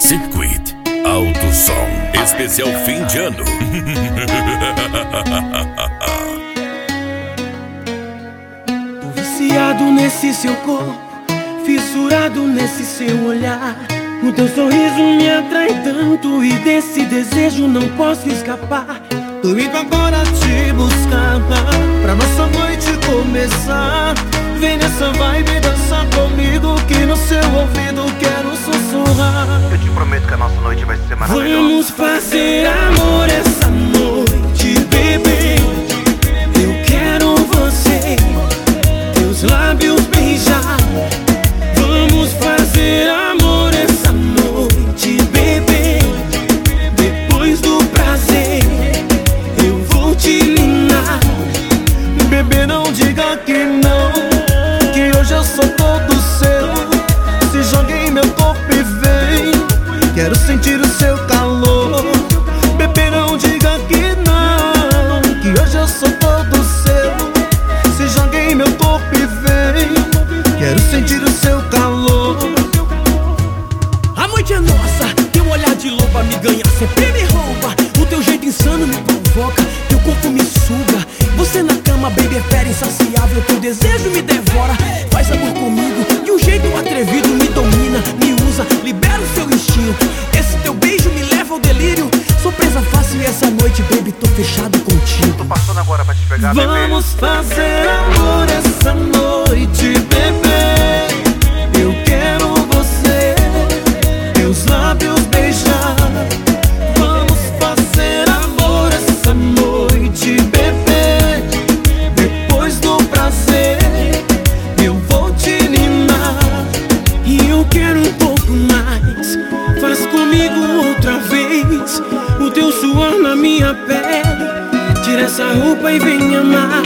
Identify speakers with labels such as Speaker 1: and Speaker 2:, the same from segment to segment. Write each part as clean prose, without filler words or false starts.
Speaker 1: Circuit Alto Som, especial fim de ano.
Speaker 2: Tô viciado nesse seu corpo, fissurado nesse seu olhar. O teu sorriso me atrai tanto e desse desejo não posso escapar. Tô indo agora te buscar pra nossa noite começar. Vem nessa vibe dançar comigo que no seu ouvido quero sussurrar.
Speaker 3: Eu te prometo que a nossa noite vai ser maravilhosa.
Speaker 2: Vamos fazer amor essa noite, bebê. Eu quero você, teus lábios beijar. Vamos fazer amor essa noite, bebê. Depois do prazer, eu vou te ninar. Bebê, não diga que não, que hoje eu sou todo seu. Se jogue em meu corpo e vem, quero sentir o seu calor. Bebê, não diga que não, que hoje eu sou todo seu. Se jogue em meu corpo e vem, quero sentir o seu calor. A noite é nossa, teu olhar de loba me ganha, sempre me rouba. O teu jeito insano me provoca, teu corpo me suga. Você na cama, baby, é fera insaciável. Teu desejo me devora, faz amor comigo de um jeito atrevido. Me domina, me usa, libera o seu instinto. Esse teu beijo me leva ao delírio. Sou presa fácil e essa noite, baby, tô fechado contigo.
Speaker 3: Tô passando agora pra te pegar, bebê.
Speaker 2: Vamos fazer amor essa noite, bebê. Eu quero você, teus lábios beijar. Vamos fazer amor essa noite, bebê. Depois do prazer, eu vou te ninar. E eu quero um pouco mais, faz comigo outra vez. O teu suor na minha pele, tira essa roupa e vem amar.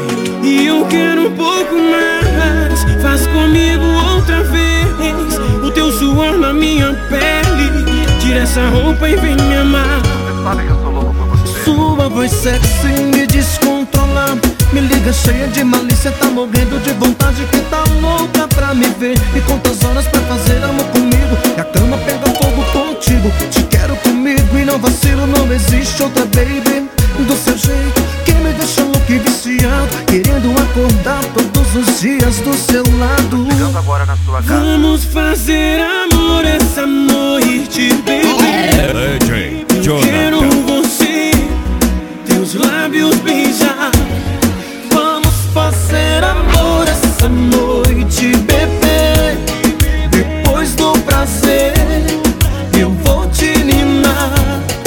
Speaker 2: E eu quero um pouco mais, faz comigo outra vez. O teu suor na minha pele, tira essa roupa e vem me amar.
Speaker 3: Você sabe que eu sou louco por você.
Speaker 2: Sua voz sexy me descontrola, me liga cheia de malícia, tá morrendo de vontade, que tá louca pra me ver. E quantas horas pra fazer amor comigo, e a cama pega fogo contigo. Te quero comigo e não vacilo, não existe outra, baby, do seu jeito que me deixa louco e viciado, querendo acordar todos os dias do seu lado.
Speaker 3: Chegando agora na sua casa.
Speaker 2: Vamos fazer amor essa noite, baby.
Speaker 1: DJ
Speaker 2: Eu quero
Speaker 1: Jonathan.
Speaker 2: você, teus lábios beijar. Vamos fazer amor essa noite, bebê. Depois do prazer, eu vou te ninar.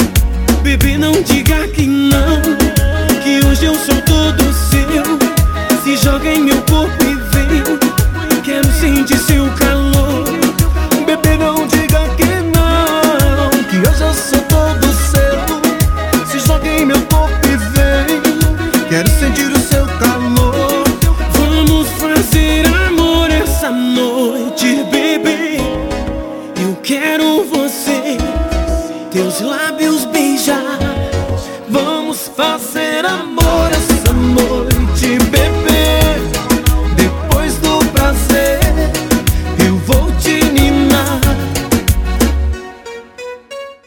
Speaker 2: Bebê, não diga que não, que hoje eu sou todo seu. Se joga em meu corpo e vem, quero sentir seu calor. Bebê, não diga que não, que hoje eu sou todo seu. Se joga em meu corpo e vem, quero sentir o seu calor. Vamos fazer amor essa noite, bebê. Eu quero você, teus lábios beijar. Vamos fazer amor